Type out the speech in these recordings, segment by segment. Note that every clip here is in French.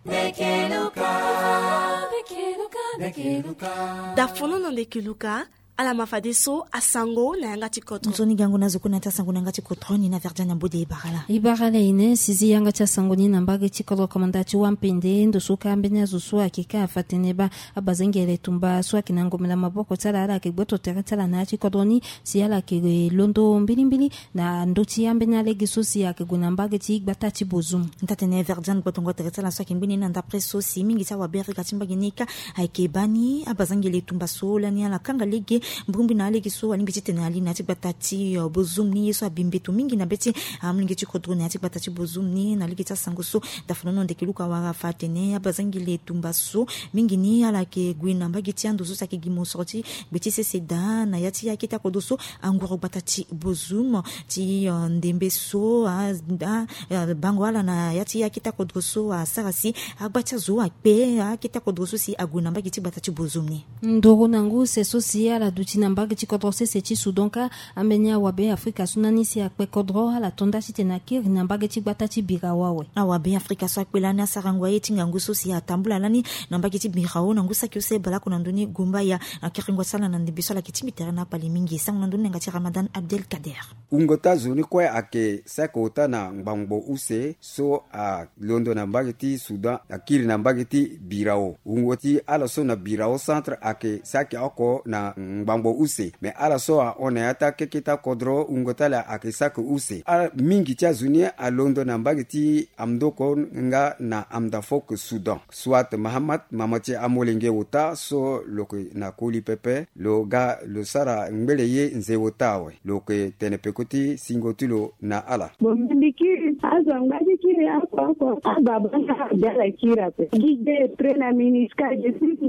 da fonono ndeke luka ala mafadiso asango na yanga chikoto nzoni gango nazo kuna tasango na ngati kotroni na verjana mbode ibarala ine sizi yanga chasango ni nambage chikolo komandachi wampende ndo suka ambenya zusu akika afateneba abazengele tumba swa kinangomela maboko tsala ala ke gboto tsala na chikodoni siala ke londo mbilimbili na ndoti ambenya legiso si ake gunambage chi gbata chi bozum ntatene verjana gbotongo tsala swa kimbini na ndapre so si mingi tsawa berri katimbagenika aikebani abazengele tumba sola ni ala kanga lege mbumbi na ale kiso alingi titena ali na tikbatati bozum ni yeso abimbetu mingi na beti amlingi chikodro na tikbatati bozum ni na ligita sangoso dafono ndeke luka wara fatene abazangile tumbaso mingi ni ala ke gwina mbagiti ando zo ke gimo sorti beti seda na yati yakita kodoso angoro batati bozum ti ndembeso bango ala na yati yakita kodroso sarasi abacha zo akpe akita kodroso si aguna mbagiti batati bozum ni ndoro nangu se social duti nambage chikoto se chi sudonka amenya wabe Afrika sunani si akpe kodro ala tonda sitena kir nambage chigbata chibirawawe awabe Afrika so akpelana sarangwa yeti nganguso si atambula lani nambage chibirawo nangusa kyose bala kuna ndoni gumba ya akiringwa sala na ndibiso la kitimitere na pali mingi sang ndoni ngati Ramadan Abdel Kader ungota zuni kwa ake sakota na ngbangbo use so a londo nambage ti Sudan akiri nambage ti birawo ungoti ala so na birawo centre ake saki ako na ngbangbo use me ala so a onayata kekita kodro ungotala akisaka use a mingi cha zunia a londo na mbagiti amdoko nga na amdafok Sudan swat Muhammad mamache amolenge wota so loke na kuli pepe lo ga lo sara ngbeleye nze wotawe loke tenepekoti singotulo na ala bombiki azangaji kire ako ababanga dala kira pe gide trena miniska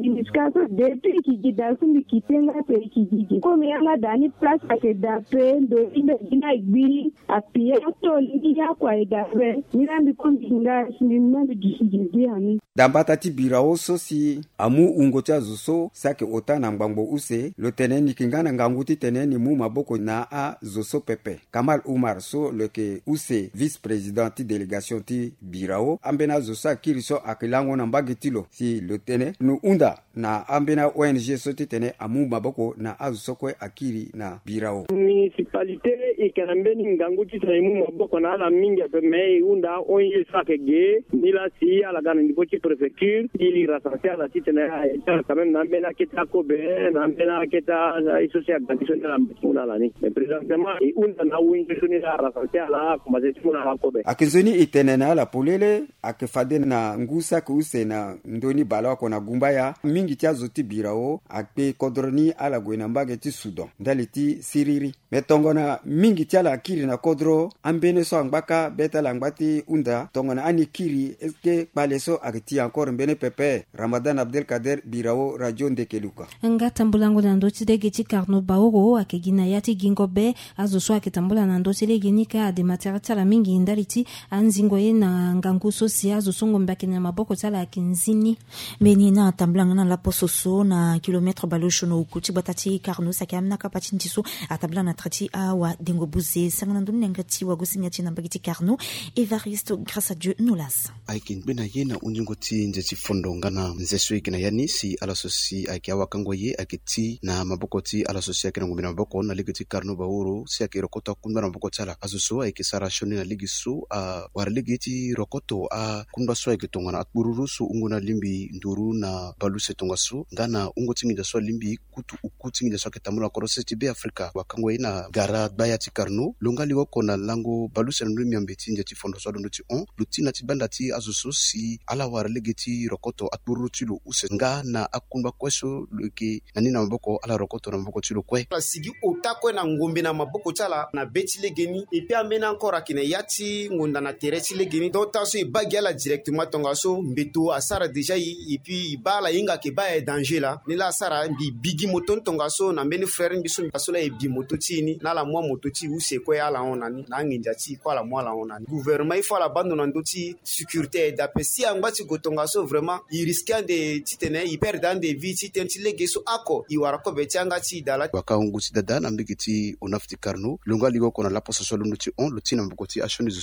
je so de kijidasu mikitenga pe kijiji komi yanga dani place ake dape ndo ina igbi apie to liya kwa idape mirambi konginga sinimambi dijiji ani dambata ti birawo sosi amu ungocha zuso sake ota na ngbangbo use lo teneni kingana nganguti teneni mu maboko na a zoso pepe Kamal Umar so leke use vice president ti delegation ti birawo ambena zosa kiriso akilango na mbagitilo si lo tene nu unda na ambena ONG so ti tene amu maboko na azusokwe akiri na birawo municipalité ikanambeni nganguti taimu maboko na ala mingi me unda onye sake ge nila si ala gana ndipo ti préfecture ili rassasiya la titene quand même nambena kita kobe nambena kita isosia condition la muna la ni présentement unda na wingi suni la rassasiya la kuma se muna la kobe akizoni itene na la polele akifade na ngusa kuuse na ndoni bala ko na gumbaya mingi tia zoti birawo akpe kodroni ala gwena mbage ti Sudan ndaliti siriri metongona mingi tia la kiri na kodro ambene so ngbaka beta la ngbati unda tongona ani kiri eske baleso akiti encore mbene pepe Ramadan Abdel Kader birawo radio ndekeluka nga tambulango na ndoti dege ti karno baoro akegina yati gingobe azo so akitambula na ndoti dege nika de material mingi ndaliti anzingo ye na ngangu sosi azo songo mbake na maboko tala akinzini menina tambulanga na la pososo na kilometre baloshono ukuti batati karno sakamna kapati ntiso atabla na trati awa dengo buze sangana nduni ngati wa gosinya tina bagiti karno Evaristo grâce à Dieu nulas aikin bena yena unjingoti nje chifondo ngana nzeso ikina yanisi ala sosi akiawa kangoye akiti na mabokoti ala sosi akina ngumina maboko na ligiti karno bauro si akirokota kumba na maboko tala azuso aikisara shoni na ligisu war ligiti rokoto kumba so ikitongana atbururusu unguna limbi nduru na baluse tongasu ngana ungoti nginda so limbi kutu ukuti nginda so ketamula korose tibe Afrika wakangoye na gara bayati karno longali wako na lango baluse na ndumi ambeti nje chifondo so ndoti lutina tibanda ti azuso si ala war ligiti rokoto atburu tilo use nga na akumba kweso luki na nina maboko ala rokoto na maboko tilo kwe sigi otakwe na ngombe na maboko tala na beti legeni epi amena encore akine yati ngonda na tereti legeni dota so ibagi ala directement tonga so mbeto asara deja epi ibala inga ke ba danger la ni la asara bi bigi moton tonga so na mbeni frère biso so la bi moto tini na la mwa moto ti use kwe ala onani na nginja ti kwa la mwa la onani gouvernement il faut la bande na ndoti sécurité d'apesi angba ti gotonga so vraiment il risque de titene il perd dans des vies titenti legeso ako i wara ko beti anga ti dala waka unguti dada na mbigiti onafti karno longa ligo kona la poso so lunuti on lutina mbokoti ashoni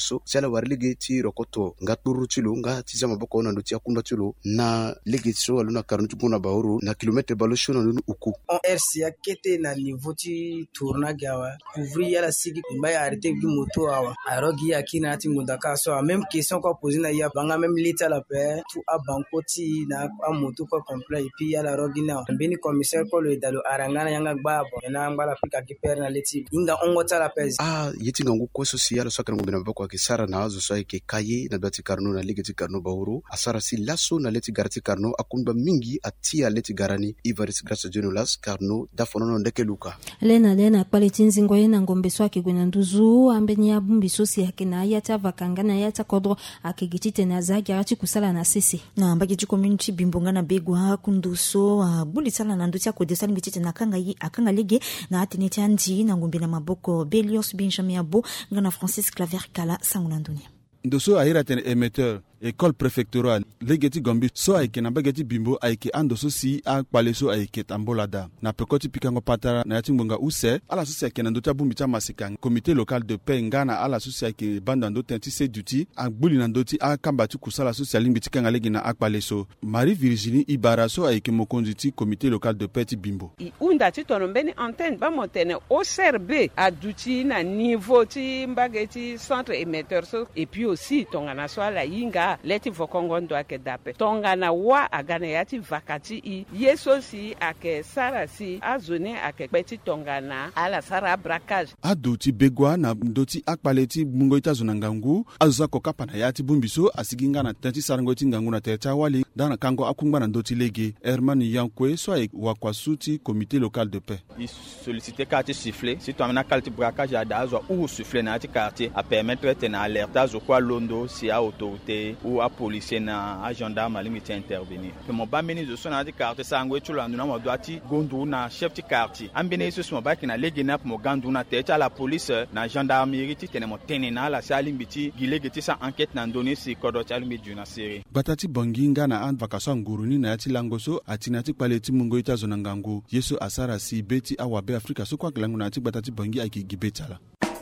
so sala war ligi ti rokoto nga turu chilo nga tiza maboko na ndotia kumba chilo na ligi so aluna karnu tuguna bauru na kilometre balosho na nunu uku on RCA kete na niveau ti tourna gawa couvrir ya la sigi mbaya arrêter du moto awa arogi akina ti mudaka so même question ko poser na ya banga même l'état la paix tout a bankoti na a moto ko complet et puis ya la rogi na beni commissaire ko le dalo arangana yanga gbabo na ngala pika ki per na leti inga ongota la paix yeti ngangu ko social so kan ngobina bako ke sara na azo so ke kayi na dati karno na ligi ti karno bauru asara si lasso na leti garati karno akumba mingi atia leti garani ivaris grâce genolas karno dafono ndeke luka lena kwaliti ngo yena ngombe swaki gwena nduzu ambeni ya bumbi sosi yake na yata vakangana yata kodro akigitite na zagi arati kusala na sisi na mbagi community bimbonga na begwa kunduso bulitsala na ndutia ko desali ngitite na akanga lege na atineti andi na ngombe na maboko Belios Benjamin Abo ngana Francis Claver Kala sanguna dunia ndoso ahira ten émetteur école préfectorale legeti gombi so aike na bageti bimbo aike andoso si a kwaleso aike tambolada na pekoti pikango patara na yatingbonga use ala sosi aike na ndota bumbi cha masika comité local de paix ngana ala sosi aike banda ndo tenti se duty a gbuli na ndoti a kambati kusala sosi alimbi tikanga legi na akwaleso Marie Virginie Ibara so aike mokonzi ti comité local de paix ti bimbo unda ti tono mbeni antenne ba motene OCRB a duty na niveau ti mbageti centre émetteur so et puis aussi tongana so ala yinga leti vokongo ndo ake dape tongana wa agana yati vakati i yeso si ake sara si azone ake peti tongana ala sara braquage adoti begwa na ndoti akpaleti mungo itazona ngangu azuza kokapa na yati bumbiso asiginga na tenti sarangoti ngangu na techa wali dana kango akungba na ndoti lege Herman Yankwe so ay wakwasuti comité local de paix il solliciter quartier siffler si tu amena qualité braquage à dazo ou siffler na ti quartier a permettre tena alerta zo kwa londo si a autorité ou a policier na a gendarme limite intervenir que mon ba ministre so na di quartier sangwe chulandu na mo doati gondu na chef ti quartier ambene so mo ba ki na legi na mo gandu na techa la police na gendarmerie ti tene mo tenena la salimbiti gilegeti sa enquête na ndoni si kodo chalmi duna série batati bonginga na an vakaso nguruni na yati langoso atinati paleti mungo itazona ngangu yeso asara si beti awabe Afrika so kwa kilangu na ati batati bongi akigibetala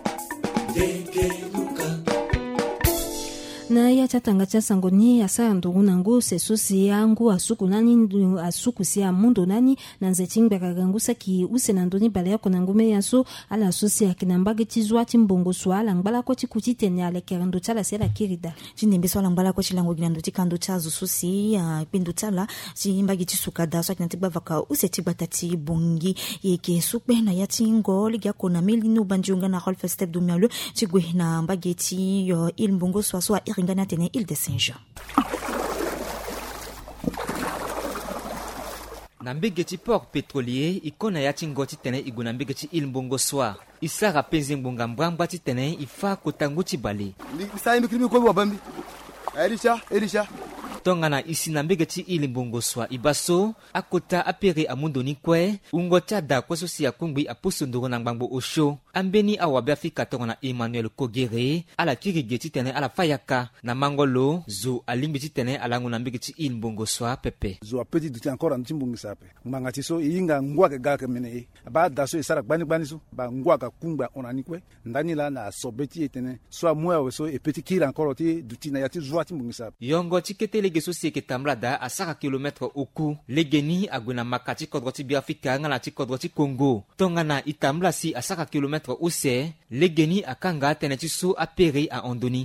na ya chatanga cha sangoni ya saa ndugu nangu sesusi yangu asuku nani asuku siya mundo nani na nzetingbe kagangusa ki use na ndoni bale yako nangume yaso ala asusi ya kinambage chizwa chimbongo swala ngbala ko chikutite ni ale kerando chala sela kirida chinembe swala ngbala ko chilango ginando tikando chazo susi ya pindu chala chimbage chisukada so kinatibwa vaka use tibatati bongi yeke sukbe na yatingo ligya kona melino banjunga na Rolf Step Dumialo chigwe na mbageti yo ilmbongo swaso ngana tene Île de Saint-Jean. Na mbegeti port pétrolier ikona yati ngoti tene iguna mbegeti ilmbongo swa isara penzi ngbonga mbwambwa ti tene ifa kotanguti bale isa imi krimi ko wabambi elisha tongana isi na mbegeti ilmbongo swa ibaso akota apere amundoni kwe ungota da kweso si akungbi apusu ndoro na ngbangbo osho ambeni awabe Afrika tongana Emmanuel Kogere ala kirigeti tene ala fayaka na mangolo zo alimbiti tene ala nguna mbegeti ilmbongo swa pepe zo apeti duti encore antimbongi sape mangati so inga ngwa ke ga ke mene ba daso isara gbani so ba ngwa ka kungba onani kwe ndani la na sobeti etene so amwa so epeti kira encore ti duti na yati zo atimbongi sape yongo tikete legeso si ke tamlada a 5 km oku legeni aguna makati kodroti bi Afrika ngala ti kodroti Congo tongana itamla si a 5 km use legeni akanga teneti so apere a Ondoni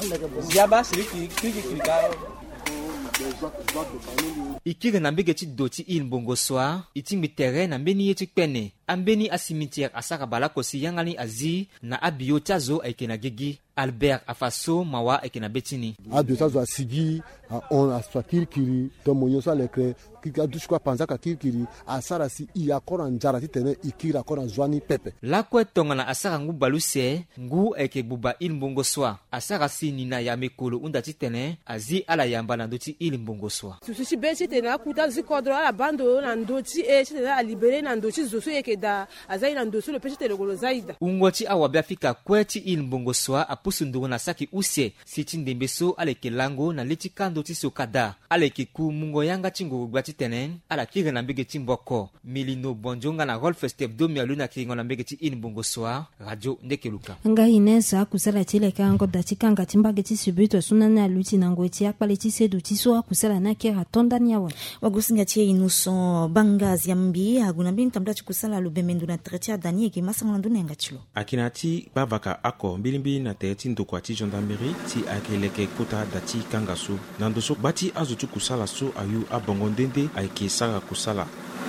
ikire na mbegeti doti ilmbongo swa itimbi terrain na mbeni yeti pene ambeni a cimetière asaka balakosi yangani azi na abiyo tazo aikena gigi Albert Afaso mawa ekena betini abiyo tazo asigi on aswa kirikiri to monyosa lekre kika dushwa panzaka kirikiri asara si i akora njara titene ikira akora zwani pepe lakwe tongana asara ngu baluse ngu eke buba ilmbongo swa asara si nina ya mekolo unda titene azi ala yamba na ndoti ilmbongo swa susi beti tena kuta zikodro ala bando na ndoti e tena libere na ndoti zoso eke akeda azaina ndoso le pechete le zaida ungoti awabia fika kweti il mbongo soa apusundu na saki usie siti ndembeso aleke lango na leti kando tiso kada aleke ku mungo yanga chingo gwati tenen ala kire na mbege chimboko milino bonjonga na golf step do mialu na kiringo na mbege chi il mbongo soa radio ndekeluka nga inesa kusala chile kango dachikanga timbage chi subito sunana luti na ngweti akpale chi sedu tiso kusala na kera tonda nyawa wagusinga tie inuso banga ziambi aguna bin tamda kusala lubemendo na tretia danie ke masanga ndune ngachilo akinati babaka ako mbilimbi na teti ndoko ati gendarmerie ti akeleke kota dati kangasu nandoso bati azutu kusala so ayu abongondende aike sara kusala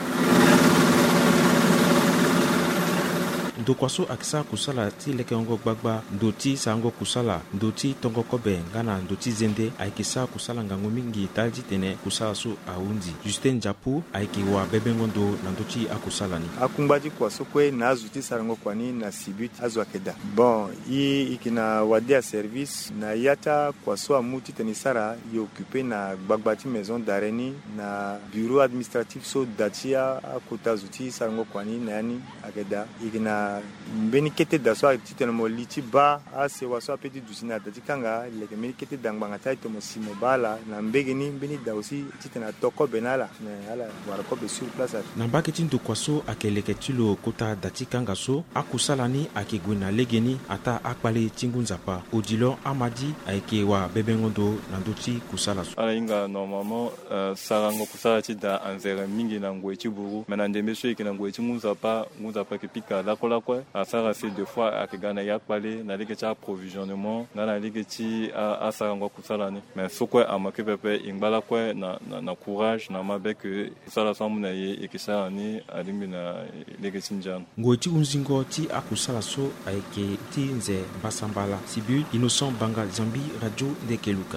ndokwaso akisa kusala ti leke ongo gbagba ndoti sango kusala ndoti tongo kobe ngana ndoti zende aikisa kusala ngango mingi talji tene kusala so aundi Justin Japu aikiwa bebengondo na ndoti akusala ni akumbaji kwaso kwe na azuti sarango kwani na sibut azwakeda bon i ikina wadia service na yata kwaso amuti tenisara i occupé na gbagbati maison d'areni na bureau administratif so datia akota zuti sarango kwani na yani akeda ikina mbeni kete daswa titena moliti ba ase waswa peti dusina datikanga leke mbeni kete dangbanga taito mosimo bala na mbegeni mbeni da aussi titena toko benala na ala warako be sur place na baketi ndokwaso akeleke tilo kota datikanga so akusalani akigwina legeni ata akpale tingunzapa odilo amadi aikewa bebengondo na ndoti kusala so ala inga normalement sarango kusala ti da anzere mingi na ngwechi buru mena ndembe so ikina ngwechi ngunzapa kipika lakola kwa asara c'est deux fois akigana yakpale na leke cha approvisionnement na leke ti asarango kusala ni mais sokwe amake pepe ingbala kwa na courage na mabe que kusala so muna ye ikisala ni alimbi na leke tinjana ngwechi unzingo ti akusala so aike ti nze basambala sibu innocent banga zambi radio ndekeluka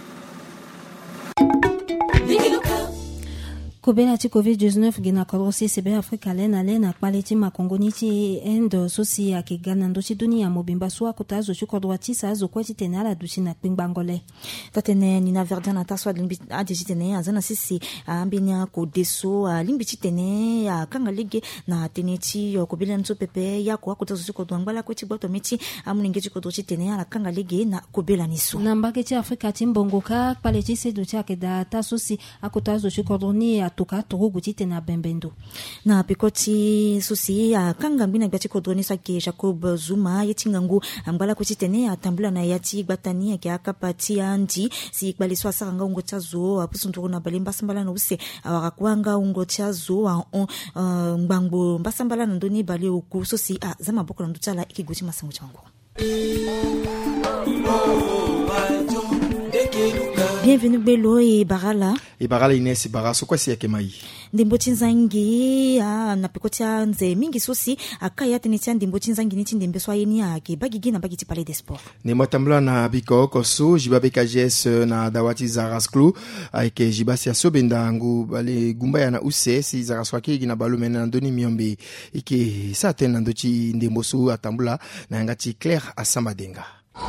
kobela ti covid-19 gina korosi sebe afrika lena kpale ti makongoni ti endo so si ayeke ga na ndö ti dunia mobimba so akota azo ti kodro ti sa azo kue ti tene ala duti na kpingbango le tatene nina verdia na taso alimbi ade ti tene aza na sisi ambeni akode so alimbi ti tene akanga lege na tene ti kobela ni so pepe yako akota azo ti kodro angbala kue ti gba tome ti amunenge ti kodro ti tene ala kanga lege na kobela ni so na mbage ti afrika ti mbongo ka kpale ti sedu ti ayeke da taso si akota azo ti kodro ni atoka torogu ti tene abembendo na peko ti so si akanga mbini agba ti kodro ni so ayeke Jacob Zuma ye ti ngangu angbala kue ti tene atambula na ya ti gba tani ayeke akapa ti andi si kpale so asara nga ungo ti azo apusunduku na bale mbasambala na use awara kue anga ungo ti azo ngbangbo mbasambala na ndöni bale oku so si za maboko na ndö ti ala yeke gue ti masango ti wango. Bienvenue Belo et Barala. Et Barala Inès Bara so kwa si yake mai. Ndimbo tinzangi na pekoti nze mingi sosi akaya tene ti ndimbo tinzangi ni ti ndembe so ayeni ake bagigi na bagiti Palais des Sports. Ne motambula na biko koso jiba BKGS na dawati Zarasklu ayeke jiba si asobenda ngu bale gumba ya na use si Zarasklu ake gina balu mena ndoni miombe ike sa tene na ndoti ndembo so atambula na ngati Claire Asamadenga.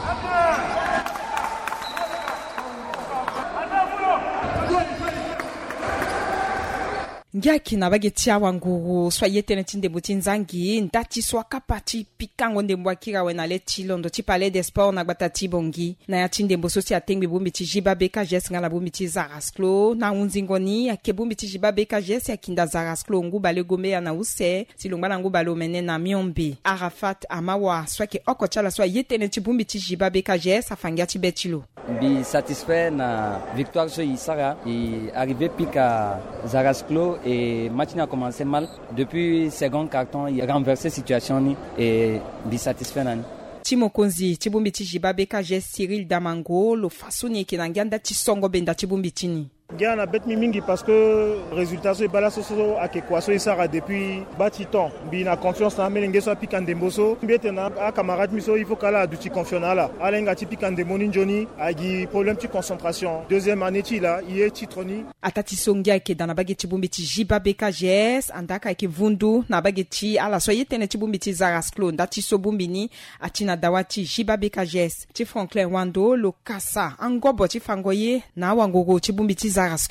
ngiaki na bage tia wangu soye tene ti ndembo ti nzangi ndati so akapa ti pikango ndembo akira wena le ti londo ti Palais des Sports na gbata ti bongi na ya ti ndembo so si atengbe bumbi ti jiba BKGS nga la bumbi ti Zarasklo na unzingo ni ake bumbi ti jiba BKGS akinda Zarasklo ngu bale gombe ya na use ti longba na ngu bale omene na miombe Arafat Amawa so ake oko chala so ye tene ti bumbi ti jiba BKGS afangia ti betilo bi satisfait na victoire so isara et arrivé pika Zarasklo et match a commencé mal depuis second carton il a renversé situation et bi satisfait nani Timokonzi tibumbi ti jiba BKGS Cyril Damango lo fasoni ke na nganda ti songo benda tibumbi tini Gana bet mi mingi parce que résultat so bala so ake kwaso isara depuis batiton bi na confiance na melenge so pika ndemboso mbete na camarade miso il faut kala du ti confiance là alenga ti pika ndemoni njoni agi problème ti concentration deuxième année ti là ie titroni atati songia ke dana bageti bumbi ti jiba BKGS andaka ke vundu na bageti ala so yetene ti bumbi ti Zarasklo ndati so bumbi ni atina dawati jiba BKGS ti Franklin Wando lo kasa angobo ti fangoye na wangogo ti bumbi ti Zarasklo.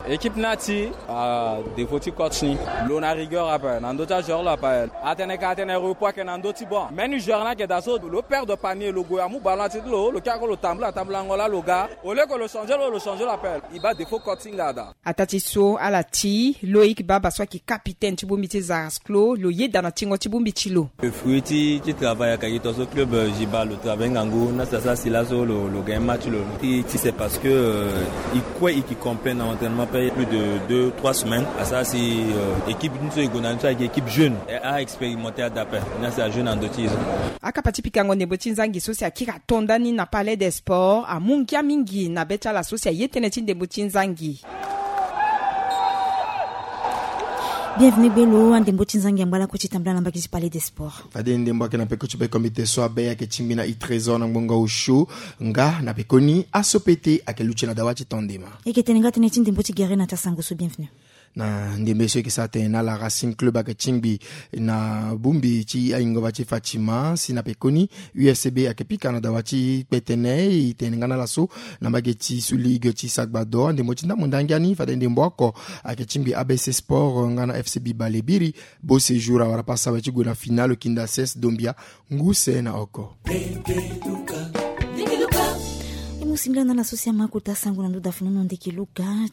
équipe nati devoti coach ni lo na rigueur après nando ta joueur là pas atene repos que nando ti bon mais ni joueur na que daso le père de panier le go amu ballon ti le ka ko le table ngola le gars au lieu que le changer l'appel il bat défaut coaching là atati so ala ti Loïc Baba soit qui capitaine ti bombi ti Zarasclo lo yeda na tingo ti bombi ti lo le fruiti qui travaille à Kagito ce club Jiba le travail ngango na ça c'est là le game match le c'est parce que il qui comprennent l'entraînement plus de 2-3 semaines à ça c'est équipe équipe jeune a expérimenté à d'appel na c'est jeune en dotis akapati pikango ne botinzangi so sia kira tondani na palais des sports a mungia mingi na beta la so sia yetene tinde botinzangi. Bienvenue Belo andembo tinzangi ambala ko chitambala namba ki palais des sports. Fade ndembo kana peko chube comité so abeya ke chimbina i trésor na ngonga ushu nga na pekoni asopete akeluche na dawachi tondema. Eketenenga tene ndembo tigere na tasango so bienvenue. Na ndembe so ke sate na la Racing Club akechimbi na bumbi chi aingo bachi Fatima sina pekoni USCB akepika na dawachi petene itenenga na laso na bageti su ligue chi Sagbado ndembo chinda mundangani fade ndembo ako akechimbi ABC Sport ngana FCB Balebiri bo séjour awara pasa bachi guna finale kinda 16 Dombia nguse na oko. Imusimila na la sosia makuta sangu na nduda funono ndeki luka